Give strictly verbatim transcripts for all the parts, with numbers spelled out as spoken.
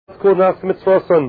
It's called Nasa Mitzvoson.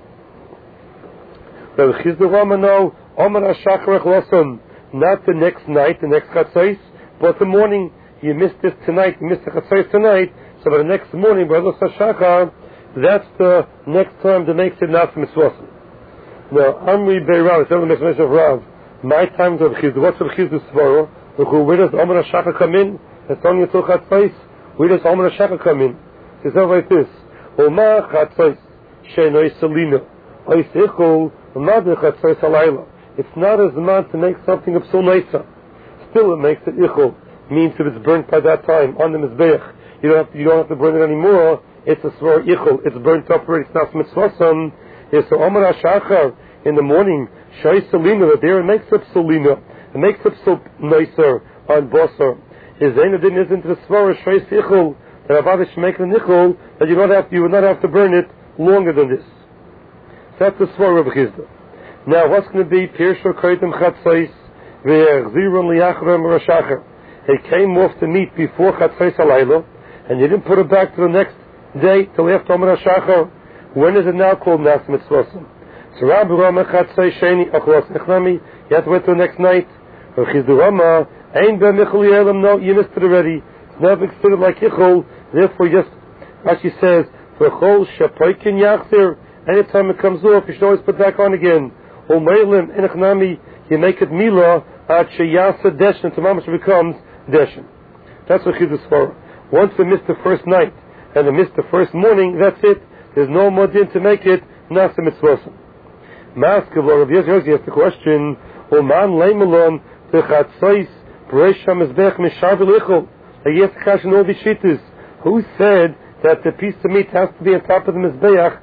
Rabbi Chizda Ramano, Omer HaShachar Echloson. Not the next night, the next Chatzos, but the morning. You missed this tonight, you missed the Chatzos tonight, so by the next morning, by Los HaShachar, that's the next time that makes it Nasa Mitzvoson. Now, Amri Beirav, it's the explanation of Rav. My time is Rabbi Chizda. What's Rabbi Chizda's Svara? Where does Omer HaShachar come in? It's only until Chatzos. Where does Omer HaShachar come in? It's not like this. Oma Chatzos Sheinoi Salina Ois Ichol Umad Chatzos Halayla. It's not as man to make something of so nicer. Still, it makes it Ichol. Means if it's burnt by that time on the Mizbeach, you don't have to, you don't have to burn it anymore. It's a Svar Ichol. It's burnt up already. It's not Mitzvoson. It's so Omer HaShachar in the morning. Shei Salina. There it makes up Salina. It makes up so nicer on Bosser. His Zainadin isn't the Svar Shei Ichol. That Avadish make the nichol, that you don't have to, you would not have to burn it longer than this. So that's the Svar of Chizda. Now, what's going to be Pirsho Kaitim Chatzos Ve'Chzirun Liachram Rashachar? He came off the meat before Chatzos Halayla, and you didn't put it back to the next day till after Omer HaShachar. When is it now called Nasa Mitzvoson? So Rabbi Rama Chatzos Sheni Achlos Echnami. You have to wait till the next night. Rabbi Chizda Rama Ein Ben Michol Yelam. No, you missed it already. It's never considered like Ichol. Therefore, just as she says, "V'chol shapoikin yachzir." Anytime it comes off, you should always put it back on again. U'meilim enechnami, you make it mila at sheyasa deshin. Tomorrow it becomes deshin. That's what Chizda's for. Once we missed the first night and we missed the first morning, that's it. There's no more din to make it nasa mitzvosim. Maskevor Rav Yossi asked the question: Uman leimelon techatzos b'reish hamizbech misharvel ichol. He asked the question all these shittas. Who said that the piece of meat has to be on top of the Mizbeach?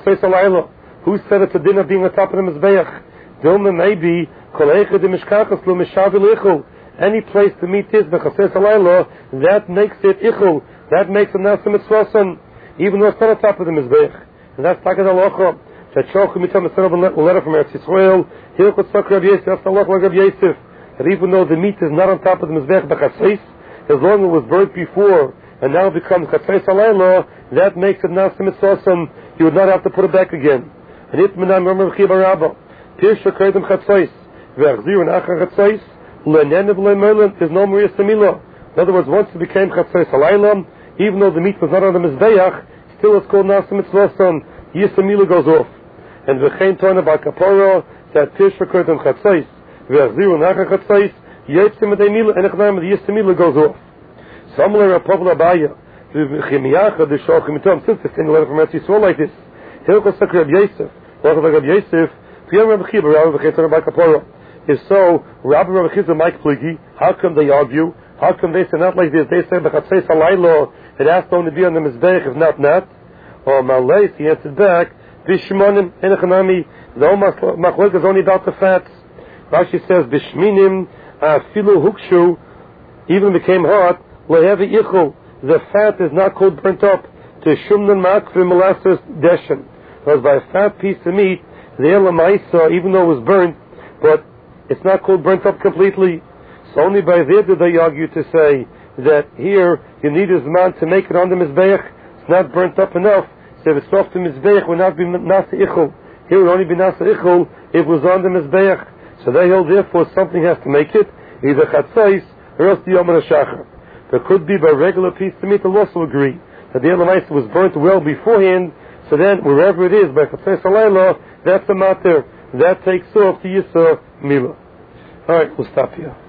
Who said it's a din of being on top of the Mizbeach? Dilma maybe any place the meat is that makes it ichul. That makes it nasa mitzvoson, even though it's not on top of the Mizbeach. And that's like a halacha. That Shalchim Mitzvah sent a letter from Eretz Yisrael. Hilchot Sak Rav Yosef. That's the halacha like Rav Yosef. That even though the meat is not on top of the Mizbeach b'chatzos, as long as it was burnt before and now it becomes Chatzos Halayla, that makes it Nasa Mitzvoson. You would not have to put it back again. And it Menam Romer Chiba Rabba Pirsha Kaidim Chatzos Ve'Achzir and Achar Chatzos Le'Nenev Le'Merlin. There's no more Yisamila. In other words, once it became Chatzos Halayla, even though the meat was not on the Mizbeach, still it's called Nasa Mitzvoson. Yisamila goes off. And V'chein Tona Bar Kapora that Pirsha Kaidim Chatzos Ve'Achzir and Achar Chatzos Yetzim Ademila and Echnam the Yisamila goes off. Similar Pavla Baya, Chimiyacha, the Shalchim Mitzvah, since the single letter from Eretz Yisrael like this. Hilchos Sak Rav Yosef, Rabbi Rav Yosef, Piyam Rabbi Chiba, Rabbi Chesed Rabbi Kapora. If so, Rabbi Rabbi Chesed Mike Pligi, how come they argue? How come they say not like this? They say B'chatzos Halayla, it has to only be on the Mizbeach, if not not. Or Malais, he answered back, Bishmonim Enechanami, the Machlok is only about the fats. Rashi says Bishminim Filu Hukshu, even became hot. The fat is not called burnt up. To shumnan makvim molasses deshen. Because by a fat piece of meat, the elamaisa, even though it was burnt, but it's not called burnt up completely. So only by there did they argue to say that here you need a zman to make it on the mizbeach. It's not burnt up enough. So if it's off the mizbeach, it would not be nasa ichol. Here it would only be nasa ichol if it was on the mizbeach. So they hold therefore something has to make it, either chatzos or else the Yom HaShachar. There could be by regular piece of meat, they'll also agree that the Elamais was burnt well beforehand, so then wherever it is, by Chatzos Halayla, that's a matter. That takes off the Yisra Mila. Alright, we'll stop here.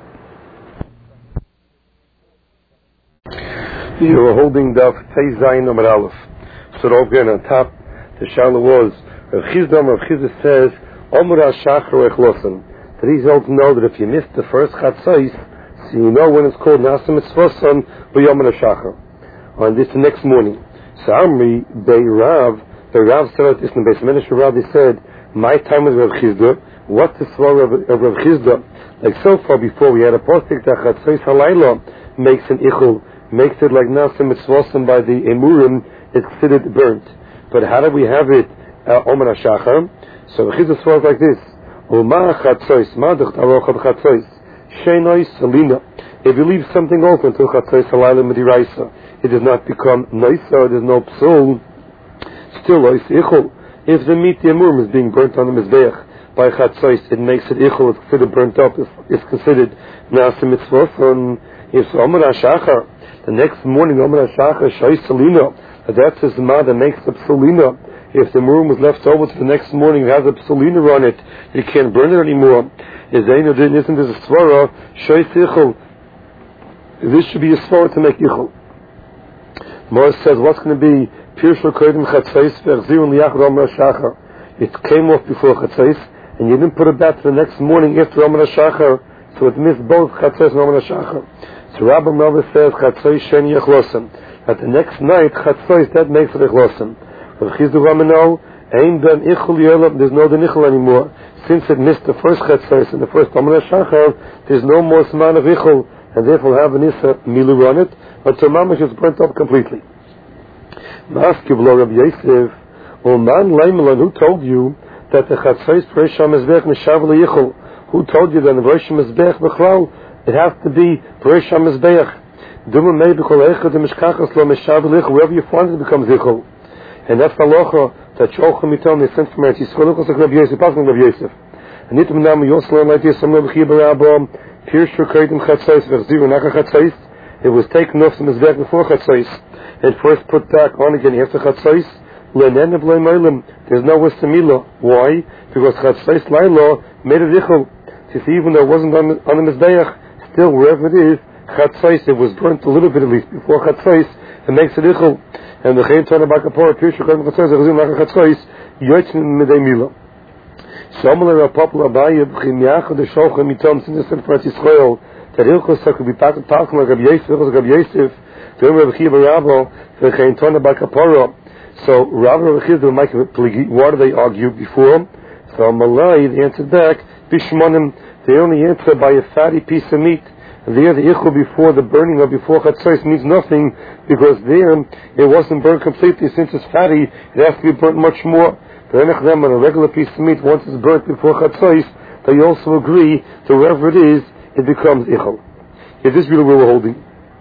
You were holding Daf Tei Zayin Number Aleph. So over here on top, the Shala was, Rav Chizda, Rav Chizda says, Omer HaShachar Echloson. That he's able to know that if you missed the first Chatzos, so you know when it's called Nasa Mitzvoson B'Yom HaShachar. On this the next morning. So Amri Bei Rav, the Rav said this in the base. Minister Rav, he said, my time was Rav Chizda. What's the svar of, of Rav Chizda? Like so far before, we had a postik that Chatzos Halayla makes an ichul, makes it like Nasa Mitzvoson by the Emurim, it's considered burnt. But how do we have it uh, Omer HaShachar? So Rav Chizda svar like this. Uma Chatzos, Madach Tarocha B'Chatzos. Sheinoi Salina. If you leave something open to Chatzos Halayla Mediraisa, it does not become nicer, there's no psul. still ois ichol. If the meat the emurim is being burnt on the mizbeach by chatzos, it makes it ichol. It's considered burnt up. It's, it's considered nasa mitzvah. And if so, Omer HaShachar, the next morning Omer HaShachar shoy salina, that's his ma that makes the psalina. If the emurim was left over to the next morning, it has a psalina on it. You can't burn it anymore. Is Isn't this a svara shoy ichol? This should be a svara to make ichol. Morris says, what's going to be Pirshul Kodim Chatzais Ve'achzirun Liyachar Omer HaShachar? It came off before Chatzais, and you didn't put it back to the next morning after Omer HaShachar, so it missed both Chatzais and Omer HaShachar. So Rabbi Melvin says, Chatzais Sheni Yechlosim. At the next night, Chatzais, that makes it Yechlosim. But Chizdu Ramano, Ein Ben Ichul Yolam, there's no Den Ichul anymore. Since it missed the first Chatzais and the first Omer HaShachar, there's no more Siman of Ichul, and therefore have an Issa Milu on it, but Mamash is burnt up completely. Maskiblo Rabbi Yosef, Oman Leimelan, who told you that the Chatzais Peresh HaMizbech Neshav L'Yichol? Who told you that the Peresh HaMizbech B'chlal, it has to be Peresh HaMizbech? Duma Mei B'chol Echad Mishkachas Lo Meshav L'Yichol, wherever you find it becomes Yichol. And that's the halacha that Sholchim Yitom, they sent from Eretz Yisrael, like Rabbi Yosef, passing Rabbi Yosef. And Nitum Nam Yosef like this, Some Rabbi Chibarabba, Pirshur Kodim Chatzais Ve'achziru Nacha Chatzais. It was taken off the Mizbech before Chatzais, and first put back on again after Chatzais. Le'nen of Le'maylim. There's no Wesamila. Why? Because Chatzais Laila made it Ichol. So even though it wasn't on the, on the Mizbeach, still wherever it is, Chatzais, it was burnt a little bit at least before Chatzais, it makes it Ichol. And the Chaim Tana Bakapor, Pirshur Kodim Chatzais, Ve'achziru Nacha Chatzais, Yotzin Midei Mila. Someone a popular Abayah, B'chim the Sholchem Mitom, since the Eretz Yisrael, that Hilchos could be talking like Rabbi Yosef, Hilchos Rabbi Yosef, to Rabbi Chiba Rabbo, to Chaim Tana Bakaporo. So Rabbi Rabbi Chiba might have pligi. What did they argue before? So Malay, they answered back, Bishmonim, they only answer by a fatty piece of meat. There, the Ichul before the burning or before Chatzos means nothing, because there it wasn't burnt completely. Since it's fatty, it has to be burnt much more. But on a regular piece of meat, once it's burnt before Chatzos, they also agree that wherever it is, it becomes Ichol. If this is really where we're holding.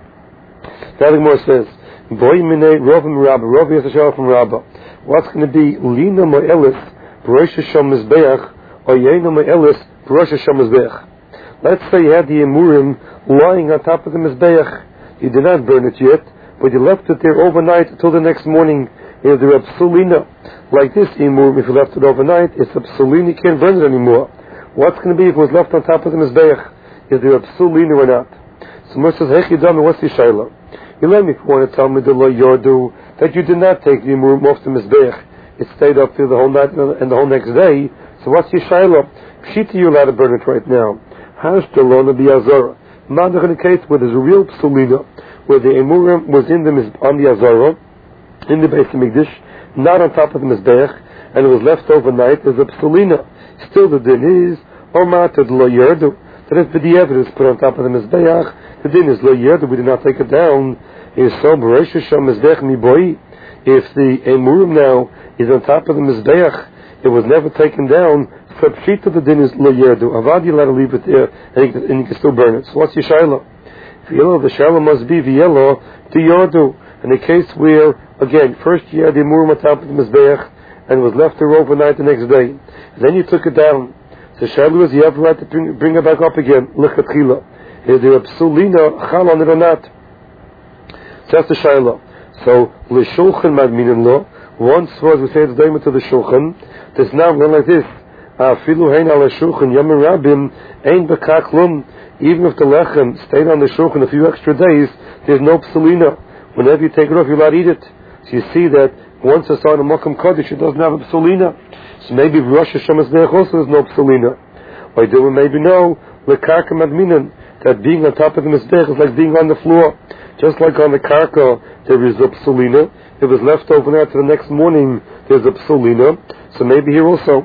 That Gemara says, Boy Minei Rovim Rabba, Rov Yasashal from Rabba. What's going to be Lina Mo'elis, Barosh Hashem Mizbeach, or Yena Mo'elis, Barosh Hashem Mizbeach? Let's say you had the Emurim lying on top of the Mizbeach. You did not burn it yet, but you left it there overnight until the next morning. If they're Psulina, like this Emurim, if you left it overnight, it's a Psulina, you can't burn it anymore. What's going to be if it was left on top of the Mizbeach? Is there a psulina or not? So Moshe says, Hey Chidam, what's the Shaila? You let me if you want to tell me the Lo Yordu, that you did not take the Emurim off the Mizbeach. It stayed up through the whole night and the whole next day. So what's your Shaila? Pshita, you're allowed to burn it right now. How's the Lona be Azara? Not in a case where there's a real psulina, where the Emurim was in the on the Azara, in the Beis HaMikdash, not on top of the Mizbeach, and it was left overnight as a psulina. Still the din is, Omar to the Lo Yordu. That if the evidence put on top of the Mizbeach, the din is Lo Yerdu, we did not take it down. Is so Barosh Hashem Mizbeach Miboi. If the Emurim now is on top of the Mizbeach, it was never taken down. So Pshita the din is Lo Yerdu. Avad you let to leave it there, and you, can, and you can still burn it. So what's your Shaila? V'yelo, the Shaila must be V'yelo to Yerdu. In a case where, again, first you had the Emurim on top of the Mizbeach, and it was left there overnight the next day. Then you took it down. The Shaila is, you have the right to bring, bring it back up again. L'chatchila. Is there a psulina chal on it or not? That's the Shaila. So, l'shulchan madminin lo. Once was we say it's daima to the shulchan. There's now going like this. Afilu hein ala shulchan yamin rabim ein b'kaklum. Even if the lechem stayed on the shulchan a few extra days, there's no psulina. Whenever you take it off, you're allowed to eat it. So you see that once it's on a Mokum Kodesh, it doesn't have a psulina. So maybe Rosh Hashanah also there's no psulina. Or do we maybe know lekarka madminan, that being on top of the Mizbech is like being on the floor. Just like on the karka, there is a psulina. If it was left overnight to the next morning, there's a psulina. So maybe here also.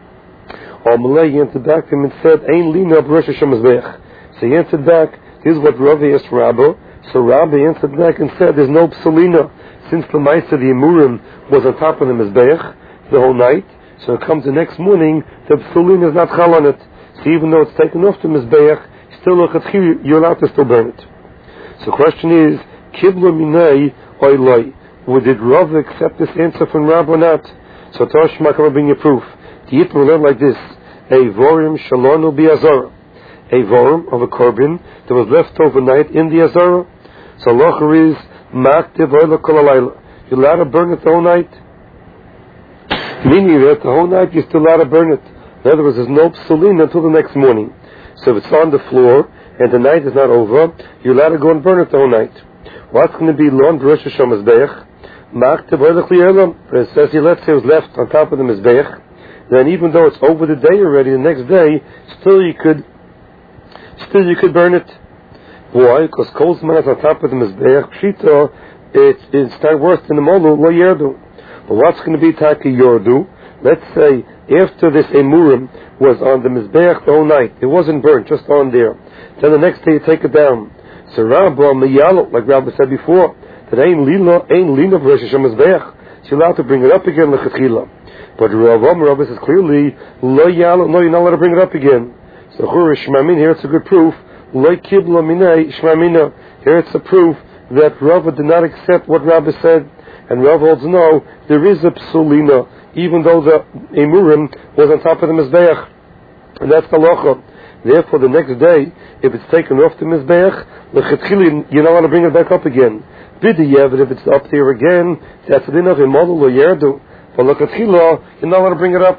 Or Malay answered back to him and said, Ein lina Rosh Hashanah. So he answered back, here's what Ravi asked Rabbi. So Rabbi answered back and said, there's no psulina. Since the Maisa, the Emurim, was on top of the Mizbeach the whole night, so it comes the next morning, the psulin is not chal on it. So even though it's taken off the Mizbeach, still you're allowed to still burn it. So the question is, Kibla minei oiloi. Would did Rav accept this answer from Rav or not? So Toshma can bring you proof. The Yitro will learn like this: a vorim shalonu bi azara, a vorim of a korban that was left overnight in the azara. So locher is maktiv oila kol halayla. You're allowed to burn it the whole night. Meaning that the whole night you're still allowed to burn it. In other words, there's no psulin until the next morning. So if it's on the floor and the night is not over, you're allowed to go and burn it the whole night. What's going to be long Rosh Hashanah Mizbeach? Maktiv oila kli elam. It says here, let's say it was left on top of the Mizbeach. Then even though it's over the day already, the next day, still you could, still you could burn it. Why? Because kol zman is on top of the Mizbeach, Pshita, it's, it's not worse than the Molu, lo yerdu. But what's going to be Taki Yordu? Let's say, after this Emurim was on the Mizbeach the whole night, it wasn't burnt, just on there. Then the next day you take it down. So Rabba Miyalo, like Rabba said before, that ain't lila, ain't lila of Rosh Hashanah Mizbeach. She's allowed to bring it up again, l'chatchila. But Rabba, Rabba says clearly, lo yalo, no, you're not allowed to bring it up again. So Chur Shmamin, here it's a good proof, lo kibla minei shmamina. Here it's a proof that Rabba did not accept what Rabba said. And Rav holds no, there is a psulina, even though the emurim was on top of the mizbeach, and that's the locha. Therefore, the next day, if it's taken off the mizbeach, l'chatchili, you're not allowed to bring it back up again. B'diyev, but if it's up there again, that's the enough imodel or yerdu. But l'chatchila, you're not allowed to bring it up.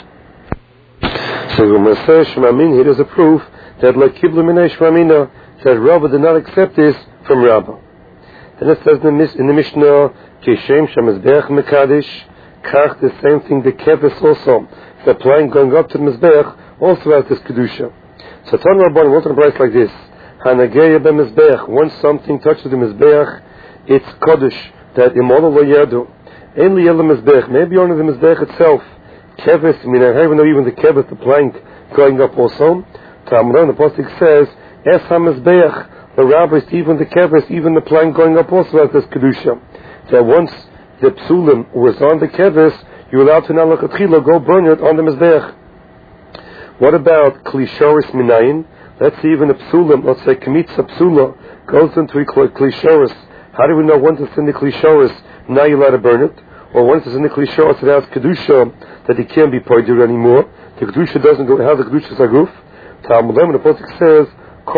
So when we say shmamin, here is a proof that l'kiblu minei shmamina, says Rav did not accept this from Rabbah. Then it says in the, in the Mishnah, Kishem Shamizbeach Mekadesh, Kach, the same thing, the Keves also, the plank going up to the Mizbeach, also has this Kedusha. So Tan Rabban wrote on a price like this: Hanageya be Mizbeach, once something touches the Mizbeach, it's Kodesh, that immortal lo yadu. Ein li yel Mizbeach, maybe only the Mizbeach itself. Keves, I mean, I have no even the Keves, the plank going up also. Tamran, the Pasuk says, Es HaMizbeach, the rabbis, even the keves, even the plank going up also has this kedusha. That once the psulim was on the keves, you're allowed to now look at chila, go burn it on the mizbech. What about klishoris minayin? Let's see, even the psulim, let's say kemitza psula, goes into a klishoris. How do we know once it's in the klishoris, now you're allowed to burn it? Or once it's in the klishoris, it has kedusha, that it can't be pointed anymore. The kedusha doesn't go, how the kedusha is aguf. Talmud the Pasuk says,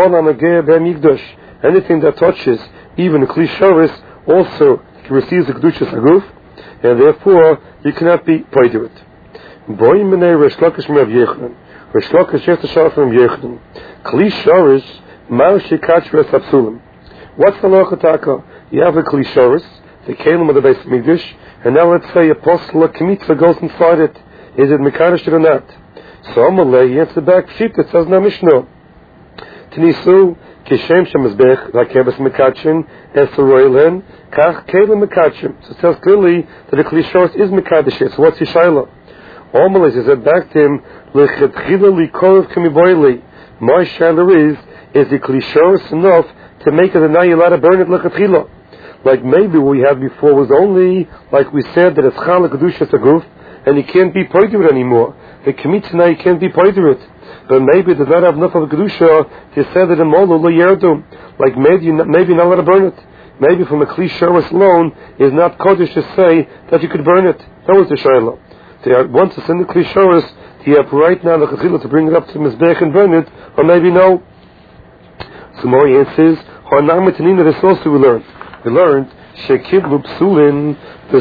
anything that touches even the klishoris also receives the kedusha saguf, and therefore you cannot be paid to it. Boy minei Resh Lakish Rav Yochanan. Resh Lakish has to show from Yochanan. Klishoris mal shekachres apsulim. What's the lochataka? You have a klishoris, the kelim of the Beis Mikdash, and now let's say a postel kemitza goes inside it. Is it mekadosh or not? So Amalei, he answers back. Sheet that says na Mishnah. Tnisu kishem shemizbech lakeves mekachin esaroilen kach kelim mekachin. So it says clearly that the klishoris is mekadosh. So what's his shaila? Amalei said back to him lechetchila likorov kemiboili. My shaila is is the klishoris enough to make it a now you're allowed to burn it lechetchila? Like maybe what we had before was only like we said that it's chalak kedusha saguf and you can't be part of it anymore. The kemitza now you can't be part of it. But maybe it does not have enough of a kedusha to say that in molu lo yerdu. Like maybe you maybe you're not allowed to burn it. Maybe from a klishoris alone is not kodesh to say that you could burn it. That was the shayla. Once it's in the klishoris, do you have right now the chachila to bring it up to mizbech and burn it, or maybe no? So more answers. This also we learned. We learned shekiblu psulin.